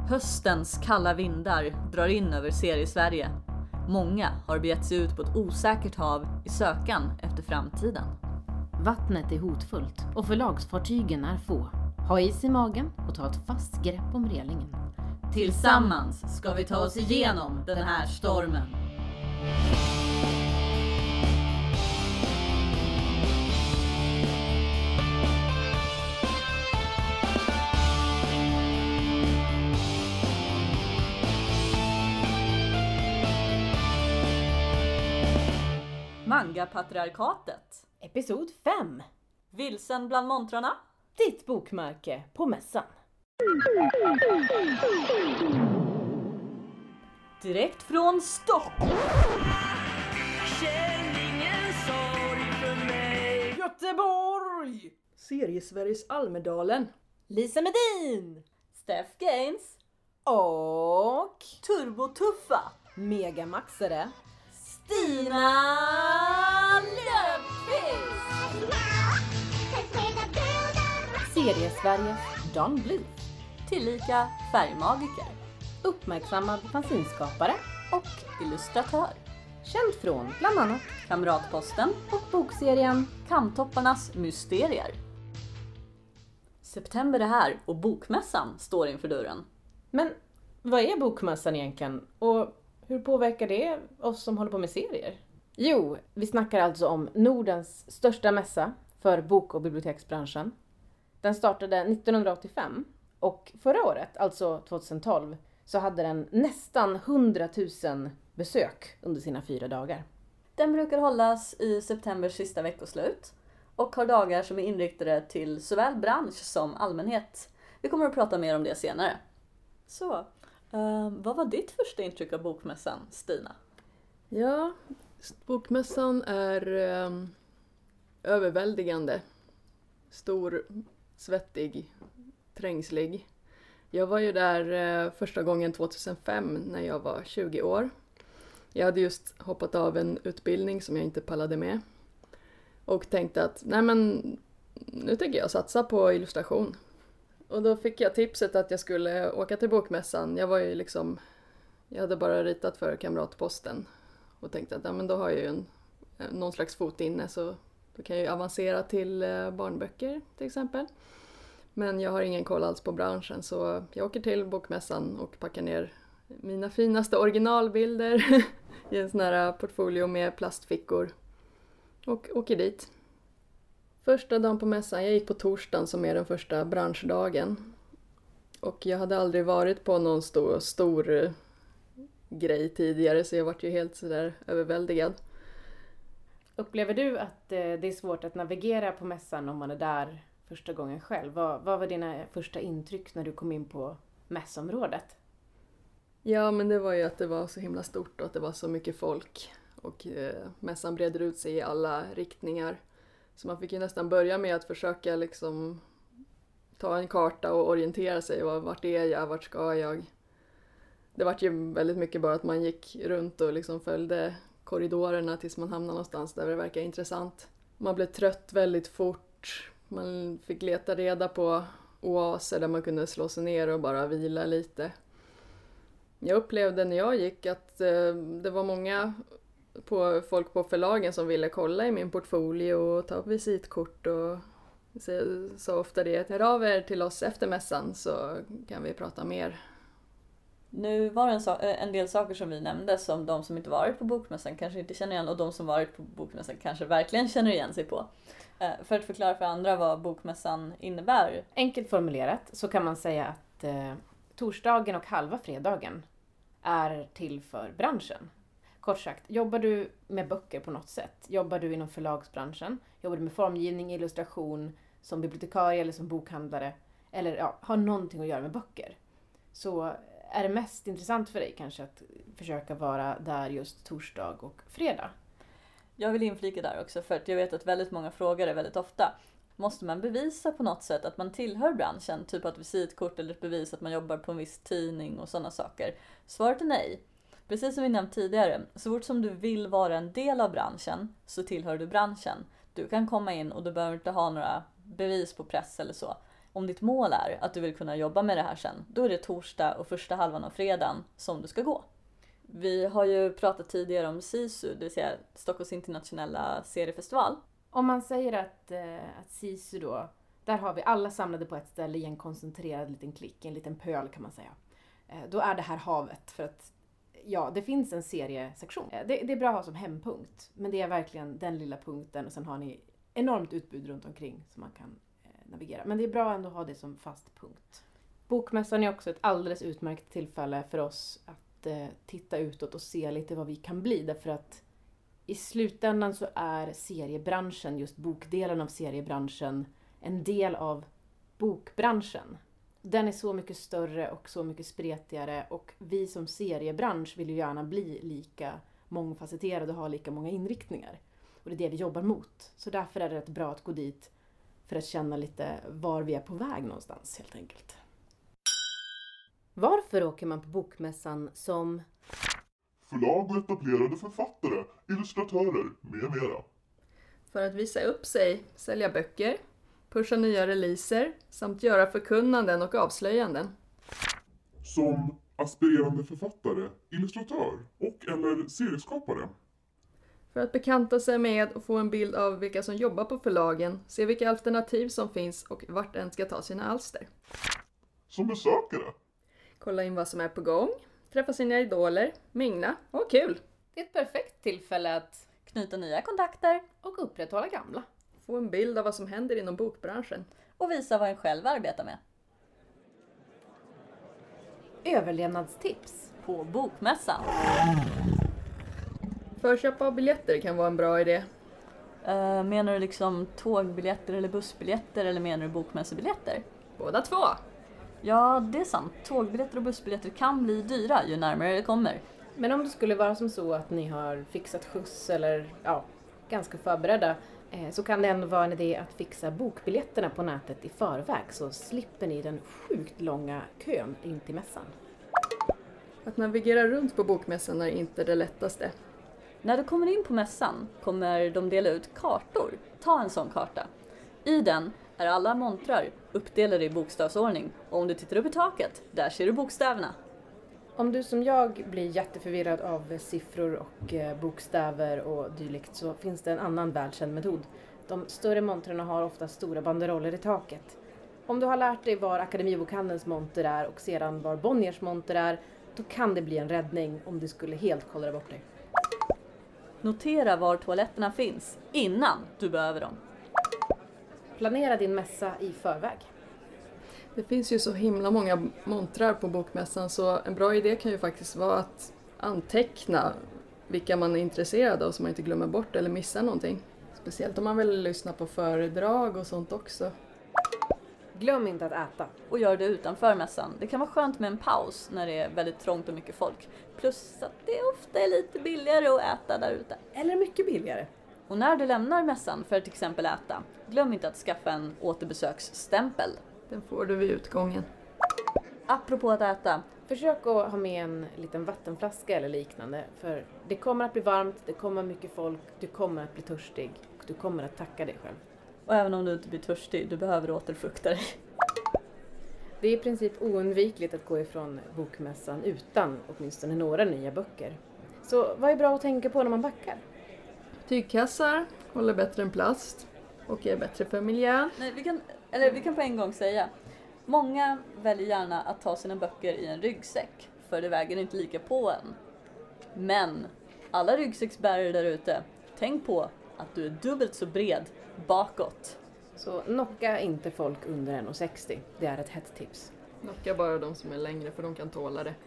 Höstens kalla vindar drar in över Seriesverige. Många har begett sig ut på ett osäkert hav i sökan efter framtiden. Vattnet är hotfullt och förlagsfartygen är få. Ha is i magen och ta ett fast grepp om relingen. Tillsammans ska vi ta oss igenom den här stormen. Manga-patriarkatet. Episod 5. Vilsen bland montrarna. Ditt bokmärke på mässan. Direkt från Stockholm. Göteborg! Seriesveriges Almedalen. Lisa Medin. Steph Gaines. Och Turbotuffa. megamaxare Stina Löfqvist. Seriesveriges Don Bluth. Tillika färgmagiker. Uppmärksammad fanzinskapare. Och illustratör. Känd från bland annat Kamratposten. och bokserien Kamtopparnas mysterier. September är här och bokmässan står inför dörren. Men vad är bokmässan egentligen? Och hur påverkar det oss som håller på med serier? Jo, vi snackar alltså om Nordens största mässa för bok- och biblioteksbranschen. Den startade 1985 och förra året, alltså 2012, så hade den nästan 100 000 besök under sina 4 dagar. Den brukar hållas i septembers sista veckoslut och har dagar som är inriktade till såväl bransch som allmänhet. Vi kommer att prata mer om det senare. Så, vad var ditt första intryck av bokmässan, Stina? Ja, bokmässan är överväldigande. Stor, svettig, trängslig. Jag var ju där första gången 2005 när jag var 20 år. Jag hade just hoppat av en utbildning som jag inte pallade med. Och tänkte att nu tänker jag satsa på illustration. Och då fick jag tipset att jag skulle åka till bokmässan. Jag hade bara ritat för Kamratposten. Och tänkte att då har jag ju någon slags fot inne, så då kan jag ju avancera till barnböcker till exempel. Men jag har ingen koll alls på branschen, så jag åker till bokmässan och packar ner mina finaste originalbilder i en sån här portfolio med plastfickor. Och åker dit. Första dagen på mässan, jag gick på torsdagen som är den första branschdagen. Och jag hade aldrig varit på någon stor grej tidigare, så jag var ju helt sådär överväldigad. Upplever du att det är svårt att navigera på mässan om man är där första gången själv? Vad var dina första intryck när du kom in på mässområdet? Ja, men det var ju att det var så himla stort och att det var så mycket folk. Och mässan breder ut sig i alla riktningar. Så man fick ju nästan börja med att försöka ta en karta och orientera sig. Vart är jag? Vart ska jag? Det var ju väldigt mycket bara att man gick runt och följde korridorerna tills man hamnade någonstans där det verkar intressant. Man blev trött väldigt fort. Man fick leta reda på oaser där man kunde slå sig ner och bara vila lite. Jag upplevde när jag gick att det var många folk på förlagen som ville kolla i min portfolio och ta visitkort och så ofta det. Hör av er till oss efter mässan så kan vi prata mer. Nu var det en del saker som vi nämnde som de som inte varit på bokmässan kanske inte känner igen, och de som varit på bokmässan kanske verkligen känner igen sig på. För att förklara för andra vad bokmässan innebär. Enkelt formulerat så kan man säga att torsdagen och halva fredagen är till för branschen. Kort sagt, jobbar du med böcker på något sätt? Jobbar du inom förlagsbranschen? Jobbar du med formgivning, illustration, som bibliotekarie eller som bokhandlare? Eller har någonting att göra med böcker? Så är det mest intressant för dig kanske att försöka vara där just torsdag och fredag? Jag vill inflika där också, för att jag vet att väldigt många frågar det väldigt ofta. Måste man bevisa på något sätt att man tillhör branschen? Typ att visitkort eller ett bevis att man jobbar på en viss tidning och sådana saker. Svaret är nej. Precis som vi nämnt tidigare, så fort som du vill vara en del av branschen så tillhör du branschen. Du kan komma in och du behöver inte ha några bevis på press eller så. Om ditt mål är att du vill kunna jobba med det här sen, då är det torsdag och första halvan av fredagen som du ska gå. Vi har ju pratat tidigare om SISU, det vill säga Stockholms internationella seriefestival. Om man säger att SISU då, där har vi alla samlade på ett ställe i en koncentrerad liten klick, en liten pöl kan man säga. Då är det här havet, för att ja, det finns en seriesektion. Det är bra att ha som hempunkt, men det är verkligen den lilla punkten och sen har ni enormt utbud runt omkring som man kan navigera. Men det är bra ändå att ha det som fast punkt. Bokmässan är också ett alldeles utmärkt tillfälle för oss att titta utåt och se lite vad vi kan bli. Därför att i slutändan så är seriebranschen, just bokdelen av seriebranschen, en del av bokbranschen. Den är så mycket större och så mycket spretigare, och vi som seriebransch vill ju gärna bli lika mångfacetterade och ha lika många inriktningar. Och det är det vi jobbar mot. Så därför är det rätt bra att gå dit för att känna lite var vi är på väg någonstans helt enkelt. Varför åker man på bokmässan som förlag och etablerade författare, illustratörer med mera? För att visa upp sig, sälja böcker, pusha nya releaser samt göra förkunnanden och avslöjanden. Som aspirerande författare, illustratör och eller serieskapare. För att bekanta sig med och få en bild av vilka som jobbar på förlagen, se vilka alternativ som finns och vart en ska ta sina alster. Som besökare. Kolla in vad som är på gång, träffa sina idoler, mingla och kul! Det är ett perfekt tillfälle att Knyta nya kontakter och upprätthålla gamla. Få en bild av vad som händer inom bokbranschen. och visa vad en själv arbetar med. Överlevnadstips. På bokmässan. Förköp av biljetter kan vara en bra idé. Menar du liksom tågbiljetter eller bussbiljetter, eller menar du bokmässobiljetter? Båda två! Ja, det är sant. Tågbiljetter och bussbiljetter kan bli dyra ju närmare det kommer. Men om det skulle vara som så att ni har fixat skjuts eller ganska förberedda, så kan det ändå vara en idé att fixa bokbiljetterna på nätet i förväg, så slipper ni den sjukt långa kön in till mässan. Att navigera runt på bokmässan är inte det lättaste. När du kommer in på mässan kommer de dela ut kartor. Ta en sån karta. I den är alla montrar uppdelade i bokstavsordning, och om du tittar upp i taket, där ser du bokstäverna. Om du som jag blir jätteförvirrad av siffror och bokstäver och dylikt, så finns det en annan välkänd metod. De större montrarna har ofta stora banderoller i taket. Om du har lärt dig var Akademibokhandelns monter är och sedan var Bonniers monter är, då kan det bli en räddning om du skulle helt kolla bort dig. Notera var toaletterna finns innan du behöver dem. Planera din mässa i förväg. Det finns ju så himla många montrar på bokmässan, så en bra idé kan ju faktiskt vara att anteckna vilka man är intresserad av så man inte glömmer bort eller missar någonting. Speciellt om man vill lyssna på föredrag och sånt också. Glöm inte att äta. Och gör det utanför mässan. Det kan vara skönt med en paus när det är väldigt trångt och mycket folk. Plus att det ofta är lite billigare att äta där ute. Eller mycket billigare. Och när du lämnar mässan för att till exempel äta, glöm inte att skaffa en återbesöksstämpel. Den får du vid utgången. Apropå att äta, Försök att ha med en liten vattenflaska eller liknande, för det kommer att bli varmt, det kommer mycket folk, du kommer att bli törstig och du kommer att tacka dig själv. och även om du inte blir törstig, du behöver återfukta dig. Det är i princip oundvikligt att gå ifrån bokmässan utan åtminstone några nya böcker. Så vad är bra att tänka på när man backar? Tygkassar håller bättre än plast och är bättre för miljön. Nej, vi kan på en gång säga. Många väljer gärna att ta sina böcker i en ryggsäck, för det väger inte lika på en. Men alla ryggsäcksbärare där ute, tänk på att du är dubbelt så bred bakåt. Så knocka inte folk under 1,60. Det är ett hett tips. Knocka bara de som är längre, för de kan tåla det.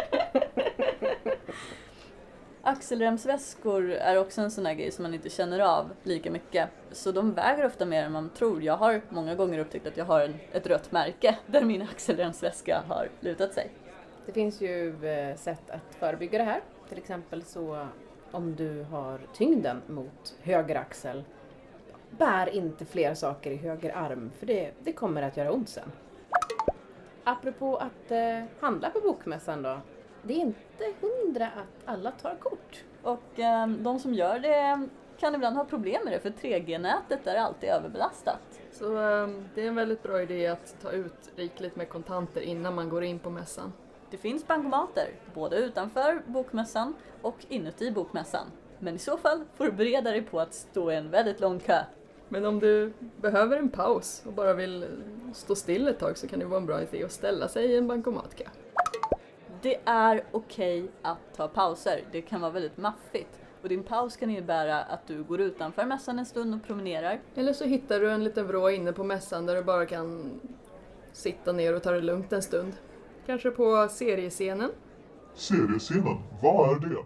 Axelremsväskor är också en sån här grej som man inte känner av lika mycket. Så de väger ofta mer än man tror. Jag har många gånger upptäckt att jag har ett rött märke där min axelremsväska har lutat sig. Det finns ju sätt att förebygga det här. Till exempel så om du har tyngden mot höger axel, bär inte fler saker i höger arm, för det kommer att göra ont sen. Apropå att handla på bokmässan då. Det är inte 100 att alla tar kort. Och de som gör det kan ibland ha problem med det, för 3G-nätet är alltid överbelastat. Så det är en väldigt bra idé att ta ut rikligt med kontanter innan man går in på mässan. Det finns bankomater, både utanför bokmässan och inuti bokmässan. Men i så fall får du bereda dig på att stå i en väldigt lång kö. Men om du behöver en paus och bara vill stå still ett tag så kan det vara en bra idé att ställa sig i en bankomatkö. Det är okej att ta pauser. Det kan vara väldigt maffigt. Och din paus kan innebära att du går utanför mässan en stund och promenerar. Eller så hittar du en liten vrå inne på mässan där du bara kan sitta ner och ta det lugnt en stund. Kanske på seriescenen. Seriescenen, vad är det?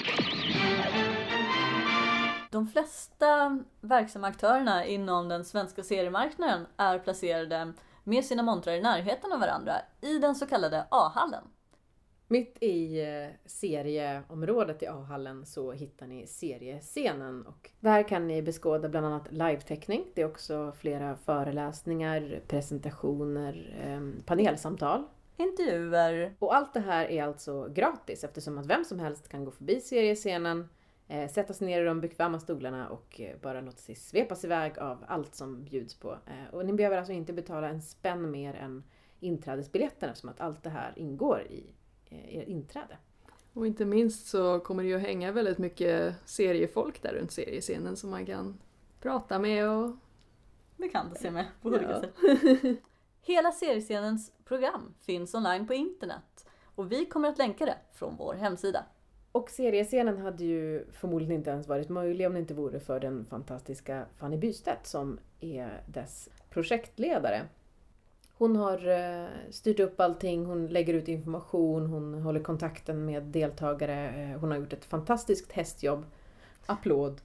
De flesta verksamma aktörerna inom den svenska seriemarknaden är placerade med sina montrar i närheten av varandra i den så kallade A-hallen. Mitt i serieområdet i A-hallen så hittar ni seriescenen och där kan ni beskåda bland annat live-teckning. Det är också flera föreläsningar, presentationer, panelsamtal. Intervjuer. Och allt det här är alltså gratis eftersom att vem som helst kan gå förbi seriescenen, sätta sig ner i de bekväma stolarna och bara låta sig svepas iväg av allt som bjuds på. Och ni behöver alltså inte betala en spänn mer än inträdesbiljetten eftersom att allt det här ingår i er inträde. Och inte minst så kommer det ju att hänga väldigt mycket seriefolk där runt seriescenen som man kan prata med och Bekanta sig med på olika sätt. Hela seriescenens program finns online på internet och vi kommer att länka det från vår hemsida. Och seriescenen hade ju förmodligen inte ens varit möjlig om det inte vore för den fantastiska Fanny Bystedt som är dess projektledare. Hon har styrt upp allting, hon lägger ut information, hon håller kontakten med deltagare. Hon har gjort ett fantastiskt hästjobb. Applåd!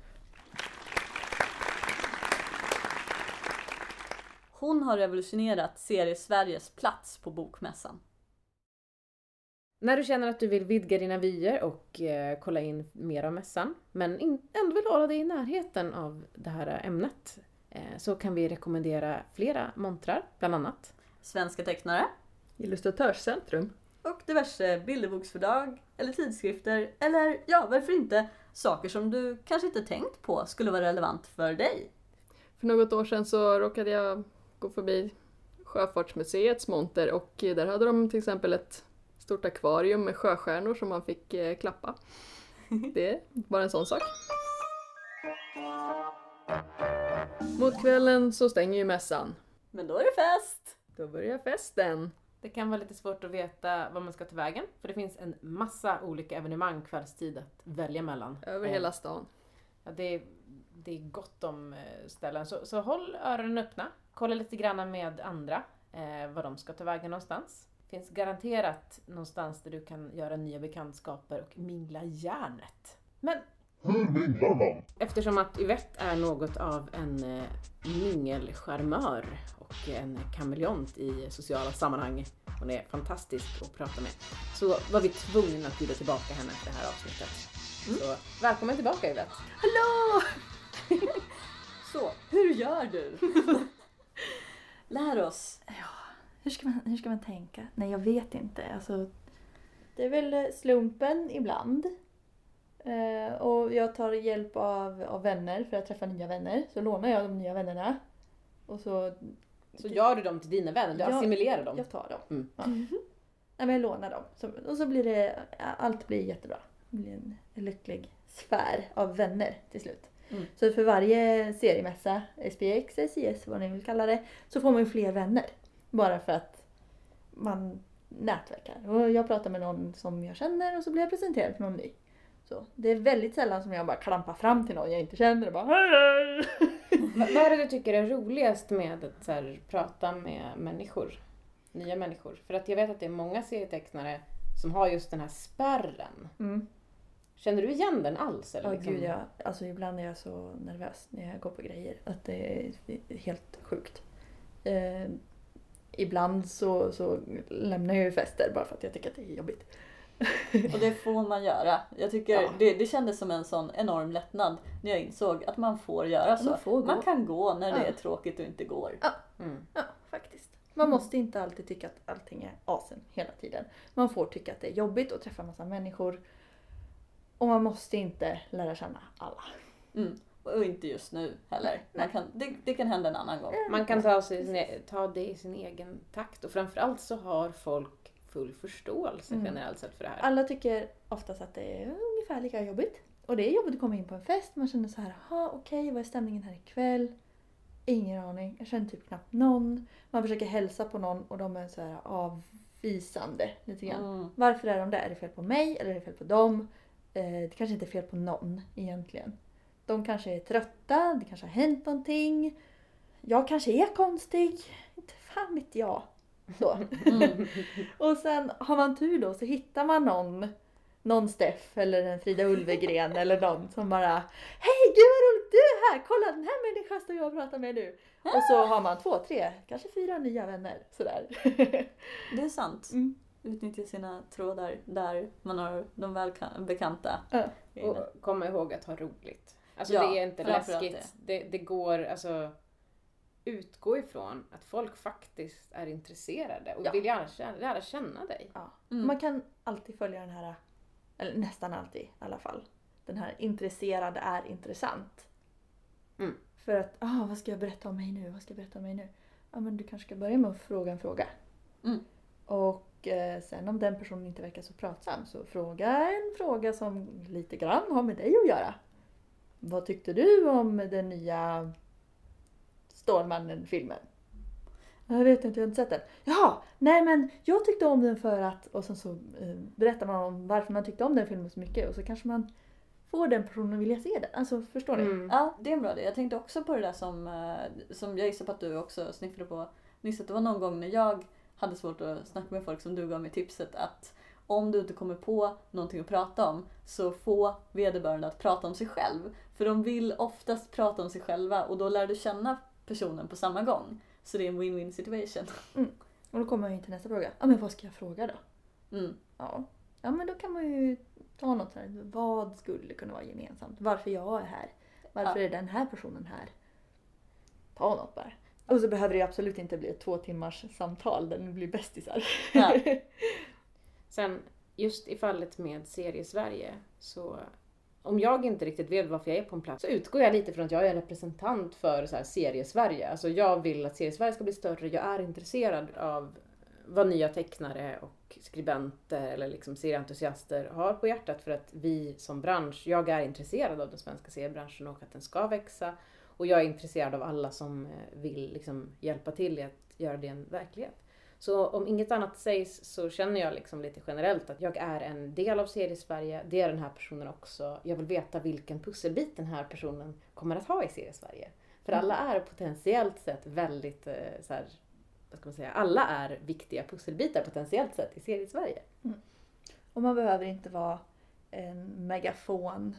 Hon har revolutionerat Seriesveriges plats på bokmässan. När du känner att du vill vidga dina vyer och kolla in mer av mässan, men ändå vill hålla dig i närheten av det här ämnet, så kan vi rekommendera flera montrar, bland annat Svenska tecknare Illustratörscentrum. och diverse bilderboksförlag eller tidskrifter eller ja, varför inte saker som du kanske inte tänkt på skulle vara relevant för dig. För något år sedan så råkade jag gå förbi Sjöfartsmuseets monter och där hade de till exempel ett stort akvarium med sjöstjärnor som man fick klappa. Det var en sån sak. Mot kvällen så stänger ju mässan. Men då är det fest! Då börjar festen. Det kan vara lite svårt att veta vad man ska ta vägen. För det finns en massa olika evenemang kvällstid att välja mellan. Över hela stan. Ja, det är gott om ställen. Så håll öronen öppna. Kolla lite grann med andra vad de ska ta vägen någonstans. Det finns garanterat någonstans där du kan göra nya bekantskaper och mingla järnet. Men Hur minglar man? eftersom att Yvette är något av en mingelcharmör och en kameleont i sociala sammanhang. Hon är fantastisk att prata med. Så var vi tvungna att bjuda tillbaka henne för det här avsnittet. Så välkommen tillbaka Yvette. Hallå! Så, hur gör du? Lär oss. Hur ska man tänka? Nej, jag vet inte. Alltså, det är väl slumpen ibland. Och jag tar hjälp av vänner för att träffa nya vänner. Så lånar jag de nya vännerna. Och så gör du dem till dina vänner, du assimilerar dem. jag tar dem. Mm. Ja. Nej, men jag lånar dem. Och så blir det, allt blir jättebra. Det blir en lycklig sfär av vänner till slut. Mm. Så för varje seriemässa, SPX, SIS, vad ni vill kalla det, så får man ju fler vänner. Bara för att man nätverkar. Och jag pratar med någon som jag känner och så blir jag presenterad för någon ny. Så det är väldigt sällan som jag bara klampar fram till någon jag inte känner och bara hej. Vad är det du tycker är roligast med att så här, prata med människor? Nya människor? För att jag vet att det är många serietecknare som har just den här spärren. Mm. Känner du igen den alls? Eller Ja, liksom? gud, alltså ibland är jag så nervös när jag går på grejer att det är helt sjukt. Ibland så lämnar jag ju fester bara för att jag tycker att det är jobbigt. Och det får man göra. Jag tycker det kändes som en sån enorm lättnad när jag insåg att man får göra så. Man kan gå när det är tråkigt och inte går. Ja, faktiskt. Man måste inte alltid tycka att allting är awesome hela tiden. Man får tycka att det är jobbigt att träffa massa människor. Och man måste inte lära känna alla. Mm. Och inte just nu heller. Det kan hända en annan gång. Man kan ta det i sin egen takt. Och framförallt så har folk full förståelse generellt sett för det här. Alla tycker oftast att det är ungefär lika jobbigt. Och det är jobbigt att komma in på en fest. Man känner så här, okej, vad är stämningen här ikväll? Ingen aning. Jag känner typ knappt någon. Man försöker hälsa på någon och de är så här avvisande lite grann. Varför är de där? Är det fel på mig eller är det fel på dem? Det kanske inte är fel på någon egentligen. De kanske är trötta, det kanske har hänt någonting. Jag kanske är konstig. Inte fan vet jag. Så. Och sen har man tur då så hittar man någon Steff eller en Frida Ulvegren eller någon som bara hej gud vad roligt du är här, kolla den här människan står jag och pratar med nu. Och så har man 2, 3, kanske 4 nya vänner sådär. Det är sant. Utnyttja sina trådar där man har de bekanta. Och komma ihåg att ha roligt. Alltså Ja, det är inte läskigt. Det går, alltså utgå ifrån att folk faktiskt är intresserade och vill lära känna dig. Ja. Man kan alltid följa den här, eller nästan alltid i alla fall, den här intresserad är intressant. För att, vad ska jag berätta om mig nu? Vad ska jag berätta om mig nu? Ja, men du kanske ska börja med att fråga en fråga. Och sen om den personen inte verkar så pratsam så fråga en fråga som lite grann har med dig att göra. Vad tyckte du om den nya Stålmannen-filmen? Jag vet inte, jag har inte sett den. Jaha, nej men jag tyckte om den för att... Och sen så berättar man om varför man tyckte om den filmen så mycket. Och så kanske man får den personen att vilja se den. Alltså, förstår ni? Ja, det är en bra idé. Jag tänkte också på det där som jag gissar på att du också sniffade på nyss. Att det var någon gång när jag hade svårt att snacka med folk som du gav mig tipset att om du inte kommer på någonting att prata om så få vederbörande att prata om sig själv. För de vill oftast prata om sig själva och då lär du känna personen på samma gång. Så det är en win-win situation. Och då kommer jag in till nästa fråga. Ja, men vad ska jag fråga då? Ja, men då kan man ju ta något så här. Vad skulle kunna vara gemensamt? Varför jag är här? Varför är den här personen här? Ta något bara. Och så behöver det absolut inte bli ett 2 timmars samtal där ni blir bästisar. Ja. Sen, just i fallet med Serie-Sverige, så om jag inte riktigt vet varför jag är på en plats så utgår jag lite från att jag är en representant för så här Serie-Sverige. Alltså jag vill att Serie-Sverige ska bli större. Jag är intresserad av vad nya tecknare och skribenter eller liksom serieentusiaster har på hjärtat för att vi som bransch, jag är intresserad av den svenska seriebranschen och att den ska växa. Och jag är intresserad av alla som vill liksom hjälpa till i att göra det en verklighet. Så om inget annat sägs så känner jag liksom lite generellt att jag är en del av Serie-Sverige. Det är den här personen också. Jag vill veta vilken pusselbit den här personen kommer att ha i Serie-Sverige. För alla är potentiellt sett väldigt, så här, vad ska man säga, alla är viktiga pusselbitar potentiellt sett i Serie-Sverige. Och man behöver inte vara en megafon,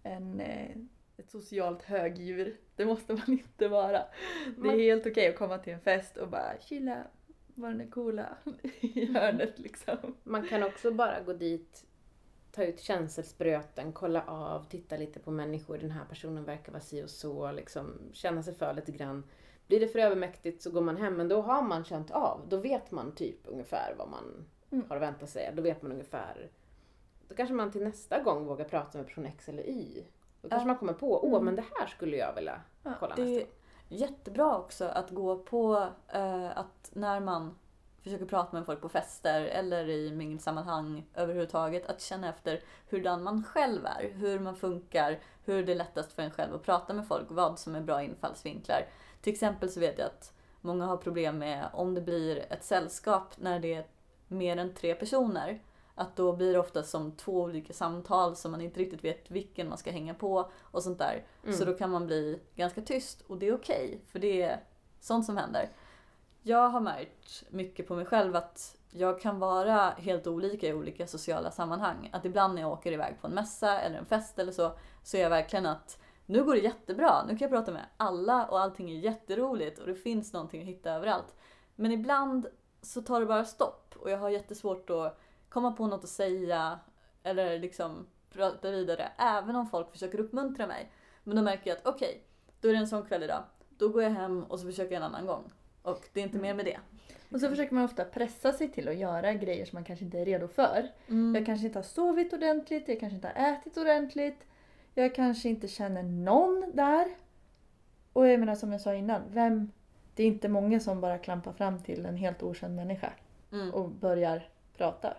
ett socialt högdjur. Det måste man inte vara. Det är helt okej att komma till en fest och bara chilla, vara den coola i hörnet liksom. Man kan också bara gå dit, ta ut känselspröten, kolla av, titta lite på människor. Den här personen verkar vara si och så, liksom känna sig för lite grann. Blir det för övermäktigt så går man hem, men då har man känt av. Då vet man typ ungefär vad man har att vänta sig. Då vet man ungefär. Då kanske man till nästa gång vågar prata med person X eller Y. Då kanske man kommer på, men det här skulle jag vilja kolla nästa gång. Jättebra också att gå på att när man försöker prata med folk på fester eller i mingelsammanhang överhuvudtaget, att känna efter hurdan man själv är, hur man funkar, hur det är lättast för en själv att prata med folk, vad som är bra infallsvinklar. Till exempel så vet jag att många har problem med om det blir ett sällskap när det är mer än 3 personer. Att då blir det ofta som 2 olika samtal som man inte riktigt vet vilken man ska hänga på och sånt där. Så då kan man bli ganska tyst och det är okej, för det är sånt som händer. Jag har märkt mycket på mig själv att jag kan vara helt olika i olika sociala sammanhang. Att ibland när jag åker iväg på en mässa eller en fest eller så är jag verkligen att nu går det jättebra. Nu kan jag prata med alla och allting är jätteroligt och det finns någonting att hitta överallt. Men ibland så tar det bara stopp och jag har jättesvårt att komma på något att säga eller liksom prata vidare även om folk försöker uppmuntra mig. Men då märker jag att okej, då är det en sån kväll idag. Då går jag hem och så försöker jag en annan gång. Och det är inte mer med det. Och så försöker man ofta pressa sig till att göra grejer som man kanske inte är redo för. Jag kanske inte har sovit ordentligt, jag kanske inte har ätit ordentligt. Jag kanske inte känner någon där. Och jag menar som jag sa innan, det är inte många som bara klampar fram till en helt okänd människa och börjar prata.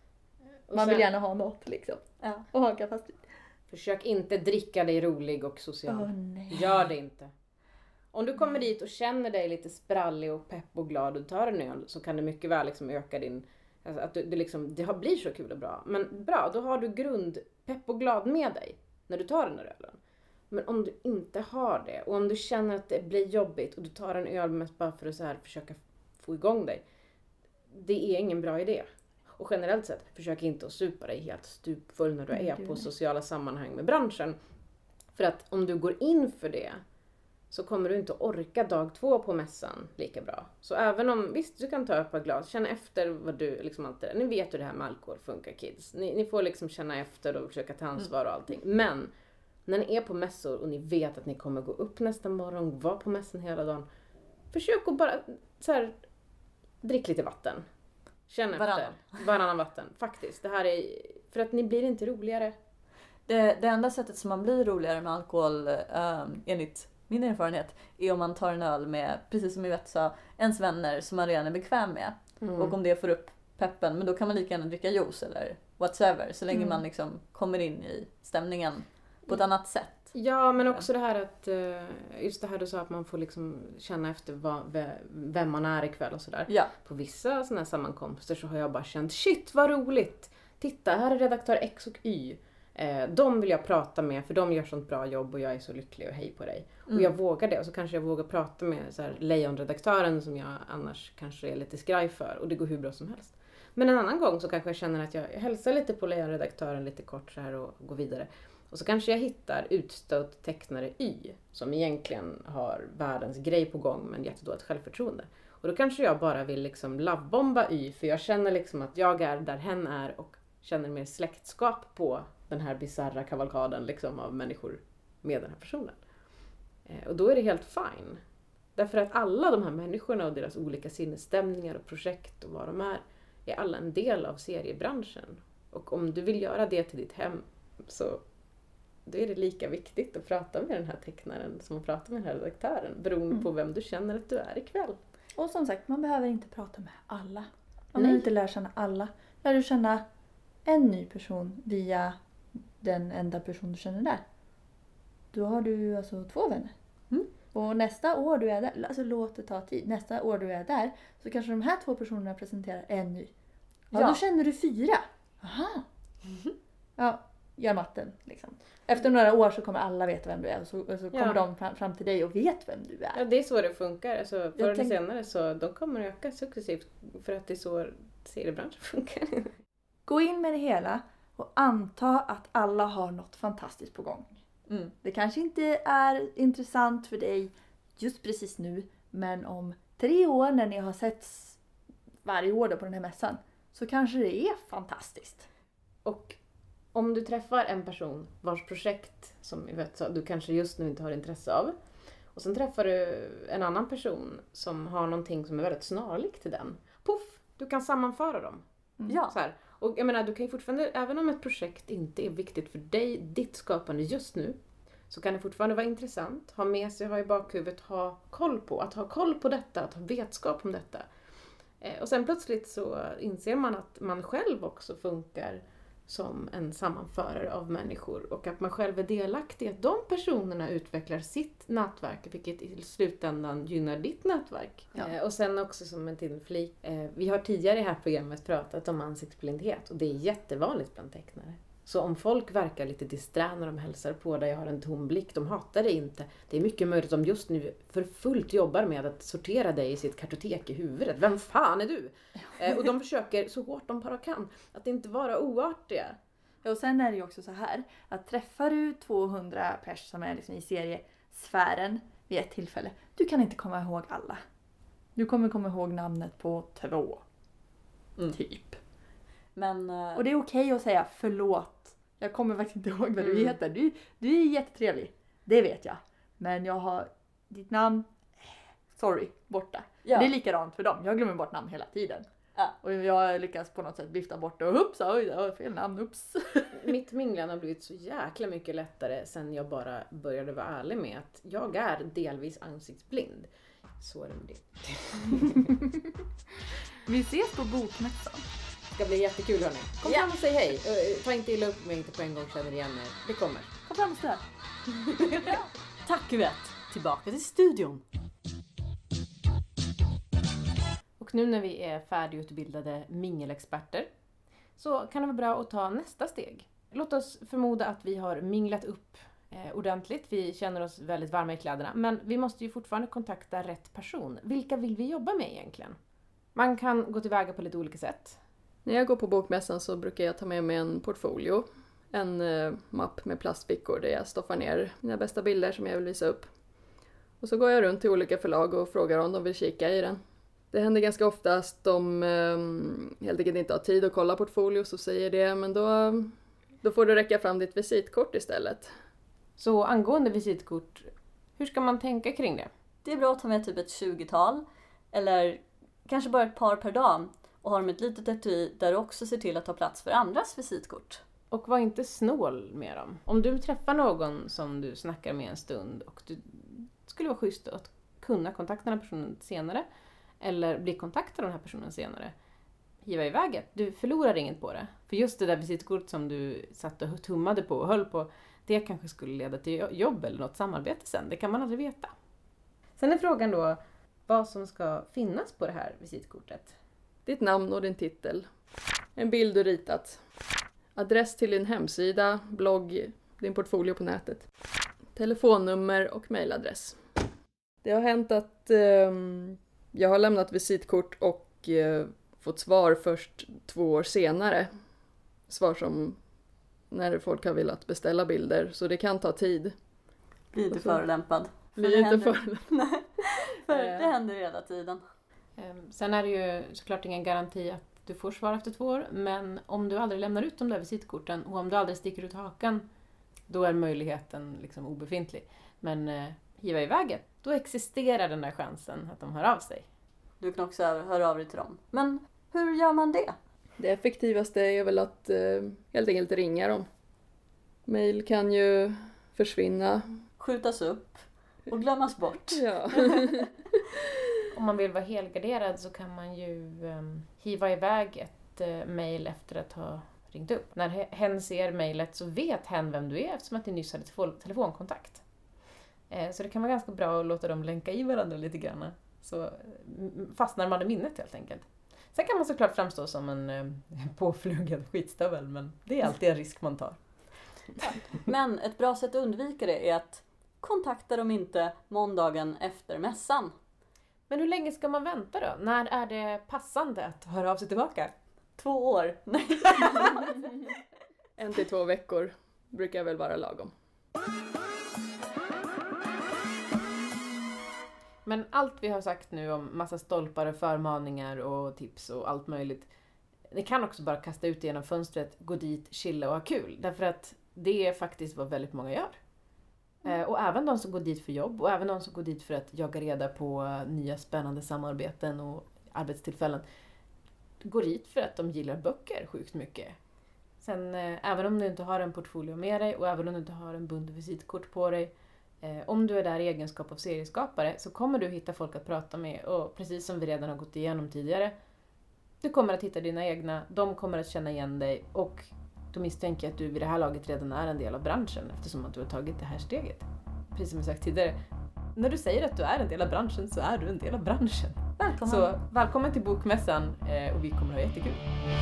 Man vill gärna ha något liksom. Ja. Och haka fast vid. Försök inte dricka dig rolig och social. Nej. Gör det inte. Om du kommer dit och känner dig lite sprallig och pepp och glad och tar en öl, så kan det mycket väl liksom öka din... Alltså att det blir så kul och bra. Men bra, då har du grund pepp och glad med dig när du tar den här ölen. Men om du inte har det, och om du känner att det blir jobbigt och du tar en öl mest bara för att så här försöka få igång dig. Det är ingen bra idé. Och generellt sett, försök inte att supa dig helt stupfull när du är på sociala sammanhang med branschen. För att om du går in för det, så kommer du inte orka dag 2 på mässan lika bra. Så även om, visst du kan ta ett par glas, känna efter vad du, liksom allt det där. Ni vet hur det här med alkohol funkar, kids. Ni får liksom känna efter och försöka ta ansvar och allting. Men när ni är på mässor och ni vet att ni kommer gå upp nästa morgon, vara på mässan hela dagen. Försök att bara så här, drick lite vatten. Känn efter. Varannan vatten, faktiskt. Det här är, för att ni blir inte roligare. Det enda sättet som man blir roligare med alkohol, enligt min erfarenhet, är om man tar en öl med, precis som Yvette sa, ens vänner som man redan är bekväm med. Och om det får upp peppen, men då kan man lika gärna dricka juice eller whatsoever, så länge man liksom kommer in i stämningen på ett annat sätt. Ja, men också det här att, just det här du sa att man får liksom känna efter vem man är ikväll och sådär. Ja. På vissa sådana här sammankomster så har jag bara känt, shit vad roligt! Titta, här är redaktör X och Y. De vill jag prata med, för de gör sånt bra jobb och jag är så lycklig och hej på dig. Och jag vågar det, och så kanske jag vågar prata med så här lejonredaktören som jag annars kanske är lite skraj för, och det går hur bra som helst. Men en annan gång så kanske jag känner att jag hälsar lite på lejonredaktören lite kort så här och går vidare. Och så kanske jag hittar utstött tecknare Y som egentligen har världens grej på gång men jättedåligt självförtroende. Och då kanske jag bara vill liksom lovebomba Y, för jag känner liksom att jag är där hen är och känner mer släktskap på den här bizarra kavalkaden liksom av människor med den här personen. Och då är det helt fine. Därför att alla de här människorna och deras olika sinnesstämningar och projekt och vad de är alla en del av seriebranschen. Och om du vill göra det till ditt hem, så då är det lika viktigt att prata med den här tecknaren som att prata med den här redaktören, beroende på vem du känner att du är ikväll. Och som sagt, man behöver inte prata med alla. Man behöver inte lära känna alla. Lär du känna en ny person via den enda person du känner där. Då har du alltså 2 vänner. Och nästa år du är där, alltså låt det ta tid. Nästa år du är där, så kanske de här 2 personerna presenterar en ny. Ja, då känner du 4. Aha. Ja, gör matten liksom. Efter några år så kommer alla veta vem du är, och så kommer de fram till dig och vet vem du är. Ja, det är så det funkar. Alltså, förr eller senare så de kommer öka successivt, för att det är så seriebranschen funkar. Gå in med det hela och anta att alla har något fantastiskt på gång. Det kanske inte är intressant för dig just precis nu, men om 3 år när ni har setts varje år då på den här mässan, så kanske det är fantastiskt. Och om du träffar en person vars projekt, som jag vet, så du kanske just nu inte har intresse av, och sen träffar du en annan person som har någonting som är väldigt snarlikt till den. Puff, du kan sammanföra dem. Ja. Så här. Och jag menar, du kan ju fortfarande, även om ett projekt inte är viktigt för dig, ditt skapande just nu, så kan det fortfarande vara intressant. Ha med sig, ha i bakhuvudet, ha koll på detta, att ha vetskap om detta. Och sen plötsligt så inser man att man själv också funkar som en sammanförare av människor, och att man själv är delaktig att de personerna utvecklar sitt nätverk, vilket i slutändan gynnar ditt nätverk. Ja. Och sen också som en till flik, vi har tidigare i det här programmet pratat om ansiktsblindhet, och det är jättevanligt bland tecknare. Så om folk verkar lite disträ när de hälsar på dig, har en tom blick, de hatar dig inte. Det är mycket möjligt att de just nu för fullt jobbar med att sortera dig i sitt kartotek i huvudet. Vem fan är du? Och de försöker så hårt de bara kan att inte vara oartiga. Ja, och sen är det ju också så här att träffar du 200 pers som är liksom i seriesfären vid ett tillfälle, du kan inte komma ihåg alla. Du kommer komma ihåg namnet på 2. Typ. Men, och det är okej att säga förlåt. Jag kommer faktiskt inte ihåg vad du heter. Du är jättetrevlig. Det vet jag. Men jag har ditt namn, sorry, borta. Ja. Det är likadant för dem. Jag glömmer bort namn hela tiden. Ja, och jag lyckas på något sätt vifta bort det och hupps, oj, det var fel namn, ups. Mitt minglande har blivit så jäkla mycket lättare sen jag bara började vara ärlig med att jag är delvis ansiktsblind. Så är det med det. Vi ses på bokmässan. Det ska bli jättekul hörni. Kom fram och säg hej. Ta inte illa upp om jag inte på en gång känner igen er. Det kommer. Kom fram och stå här. Tack Yvette! Tillbaka till studion. Och nu när vi är färdigutbildade mingelexperter så kan det vara bra att ta nästa steg. Låt oss förmoda att vi har minglat upp ordentligt. Vi känner oss väldigt varma i kläderna. Men vi måste ju fortfarande kontakta rätt person. Vilka vill vi jobba med egentligen? Man kan gå tillväga på lite olika sätt. När jag går på bokmässan så brukar jag ta med mig en portfolio. En mapp med plastfickor där jag stoppar ner mina bästa bilder som jag vill visa upp. Och så går jag runt till olika förlag och frågar om de vill kika i den. Det händer ganska ofta att de helt enkelt inte har tid att kolla portfolios och säger det. Men då får du räcka fram ditt visitkort istället. Så angående visitkort, hur ska man tänka kring det? Det är bra att ta med typ ett 20-tal eller kanske bara ett par per dag och ha dem ett litet etui där du också ser till att ta plats för andras visitkort. Och var inte snål med dem. Om du träffar någon som du snackar med en stund och du skulle vara schysst att kunna kontakta den här personen senare eller bli kontaktad av den här personen senare. Hiva iväg det. Du förlorar inget på det. För just det där visitkort som du satt och tummade på och höll på, det kanske skulle leda till jobb eller något samarbete sen. Det kan man aldrig veta. Sen är frågan då vad som ska finnas på det här visitkortet. Ditt namn och din titel. En bild du ritat. Adress till din hemsida, blogg, din portfolio på nätet. Telefonnummer och mejladress. Det har hänt att jag har lämnat visitkort och fått svar först 2 år senare. Svar som när folk har velat beställa bilder, så det kan ta tid. Bli inte förolämpad. Bli inte förolämpad. Nej, för det händer hela tiden. Sen är det ju såklart ingen garanti att du får svar efter 2 år, men om du aldrig lämnar ut de där visitkorten och om du aldrig sticker ut hakan, då är möjligheten liksom obefintlig. Men hiva iväg det, då existerar den där chansen att de hör av sig. Du kan också höra av dig till dem. Men hur gör man det? Det effektivaste är väl att helt enkelt ringa dem. Mail kan ju försvinna. Skjutas upp och glömmas bort. Ja. Om man vill vara helgarderad så kan man ju hiva iväg ett mejl efter att ha ringt upp. När hen ser mejlet så vet hen vem du är eftersom att ni nyss hade telefonkontakt. Så det kan vara ganska bra att låta dem länka i varandra lite grann. Så fastnar man i minnet helt enkelt. Sen kan man såklart framstå som en påflugad skitstövel, men det är alltid en risk man tar. Men ett bra sätt att undvika det är att kontakta dem inte måndagen efter mässan. Men hur länge ska man vänta då? När är det passande att höra av sig tillbaka? 2 år. 1 till 2 veckor brukar väl vara lagom. Men allt vi har sagt nu om massa stolpar och förmaningar och tips och allt möjligt, det kan också bara kasta ut genom fönstret, gå dit, chilla och ha kul. Därför att det är faktiskt vad väldigt många gör. Och även de som går dit för jobb och även de som går dit för att jaga reda på nya spännande samarbeten och arbetstillfällen går dit för att de gillar böcker sjukt mycket. Sen även om du inte har en portfolio med dig och även om du inte har en bunt visitkort på dig, om du är där i egenskap av serieskapare så kommer du hitta folk att prata med, och precis som vi redan har gått igenom tidigare, du kommer att hitta dina egna, de kommer att känna igen dig, och då misstänker jag att du vid det här laget redan är en del av branschen eftersom att du har tagit det här steget. Precis som jag sagt tidigare, när du säger att du är en del av branschen så är du en del av branschen. Välkommen. Så välkommen till bokmässan och vi kommer att ha jättekul.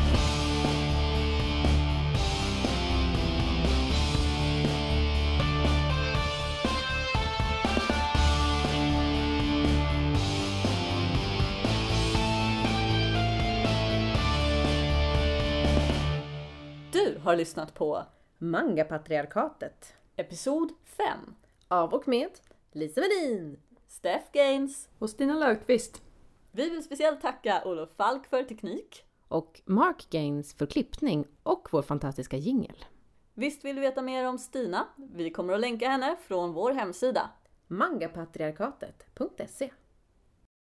Du har lyssnat på Manga-patriarkatet. episod 5. Av och med Lisa Melin, Steph Gaines. Och Stina Löfqvist. Vi vill speciellt tacka Olof Falk för teknik. Och Mark Gaines för klippning och vår fantastiska jingle. Visst vill du veta mer om Stina? Vi kommer att länka henne från vår hemsida. mangapatriarkatet.se.